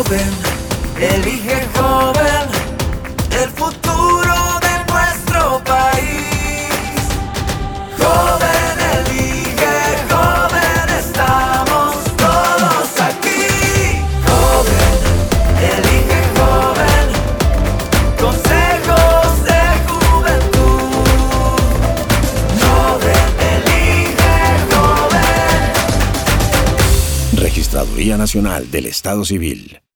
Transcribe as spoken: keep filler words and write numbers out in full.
Joven, elige joven, el futuro de nuestro país. Joven, elige joven, estamos todos aquí. Joven, elige joven, consejos de juventud. Joven, elige joven. Registraduría Nacional del Estado Civil.